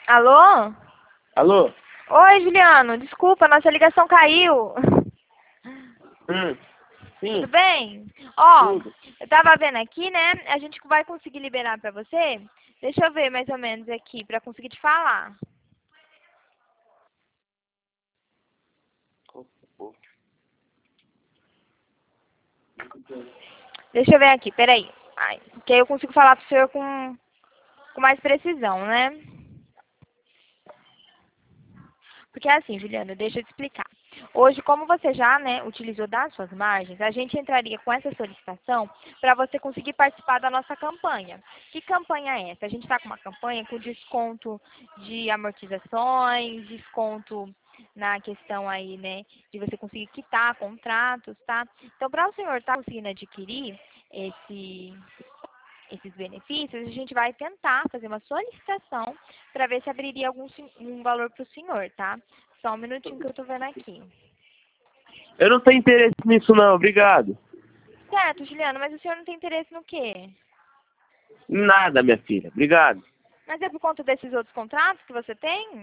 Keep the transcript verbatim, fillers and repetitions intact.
Alô? Alô? Oi, Juliano. Desculpa, nossa ligação caiu. Hum, Tudo sim, bem? Ó, tudo. eu tava vendo aqui, né? A gente vai conseguir liberar pra você? Deixa eu ver mais ou menos aqui pra conseguir te falar. Deixa eu ver aqui, peraí. Ai, que aí eu consigo falar pro senhor com, com mais precisão, né? Porque é assim, Juliana, deixa eu te explicar. Hoje, como você já, né, utilizou das suas margens, a gente entraria com essa solicitação para você conseguir participar da nossa campanha. Que campanha é essa? A gente está com uma campanha com desconto de amortizações, desconto na questão aí, né, de você conseguir quitar contratos, tá? Então, para o senhor estar conseguindo adquirir esse esses benefícios, a gente vai tentar fazer uma solicitação para ver se abriria algum sen- um valor para o senhor, tá? Só um minutinho que eu tô vendo aqui. Eu não tenho interesse nisso não, obrigado. Certo, Juliano, mas o senhor não tem interesse no quê? Nada, minha filha, obrigado. Mas é por conta desses outros contratos que você tem?